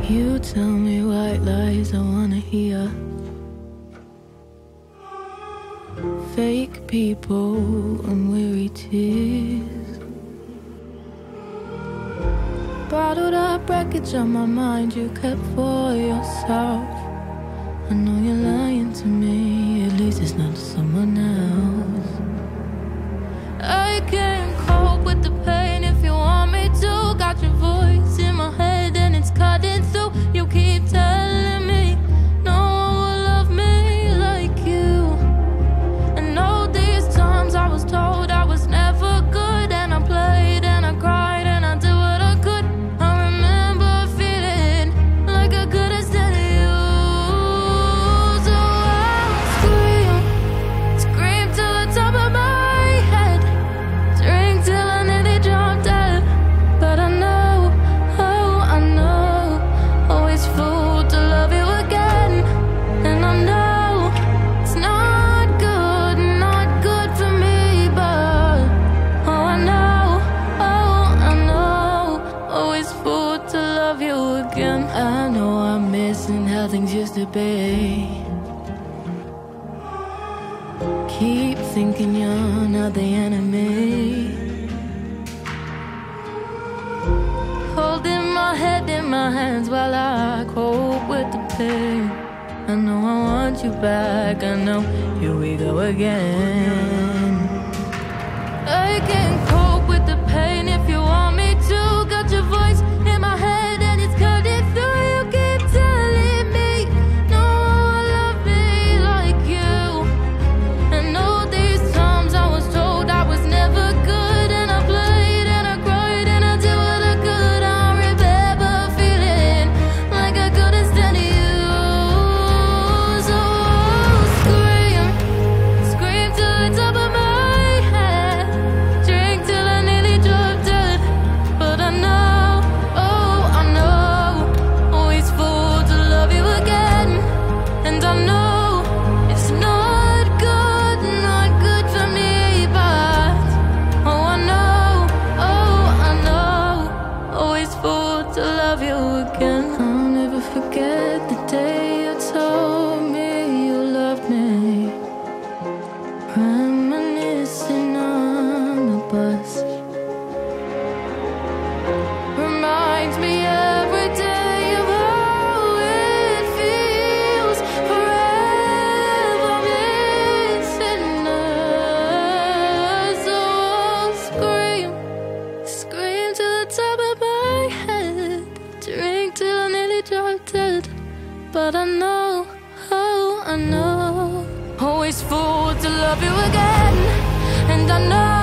You tell me white lies I wanna hear. Fake people and weary tears. Bottled up wreckage on my mind you kept for yourself. I know you're lying to me, at least it's not to someone else. I can't cope with the pain if you want me to. Got your voice in my head and it's cutting through. You keep telling me no one will love me like you. And all these times I was told I was never good. And I played and I cried and I did what I could. I remember feeling like I could've stand you. So I'll scream to the top of my head. Drink till I nearly drop dead. But I know, oh I know, always fooled to love you again. And I know it's not good for me. But oh I know, always fooled to love you again. I know I'm missing how things used to be. Keep thinking you're not the enemy. Holding my head in my hands while I cope with the pain. I know I want you back, I know, here we go again. I can't cope with the pain if you want me to. Got your voice in my head and it's cutting through. You keep telling me no one will love me like you. And all these times I was told I was never good. And I played and I cried and I did what I could. I remember feeling like I couldn't stand you. So I'll scream to the top of my head. Drink till I nearly drop dead. But I know, oh I know, always fool to love you again. And I know it's not good for me. But oh I know, always fool to love you again. I'll never forget the day you told me you loved me. Reminiscing on the bus reminds me every day of how it feels. Forever missing us. So I'll scream to the top of my head. Drink till I nearly drop dead. But I know, oh I know, always fooled to love you again. And I know